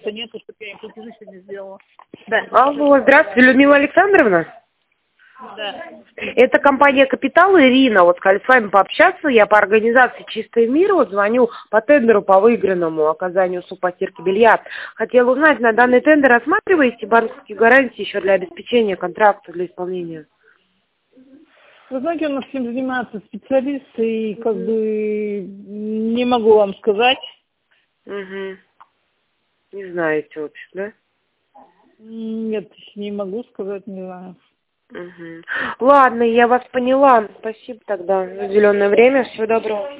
счета нету, чтобы я им платежи сегодня сделала. Да. Алло, здравствуйте, Людмила Александровна. Да. Это компания «Капитал», Ирина. Вот сказали с вами пообщаться. Я по организации «Чистый мир». Вот звоню по тендеру по выигранному оказанию услуг по стирке белья. Хотела узнать, на данный тендер рассматриваете банковские гарантии еще для обеспечения контракта, для исполнения? Вы знаете, у нас всем занимаются специалисты, и как бы не могу вам сказать. Угу. Не знаете, в общем, да? Нет, не могу сказать, не знаю. Угу. Ладно, я вас поняла. Спасибо тогда за уделенное время. Всего доброго.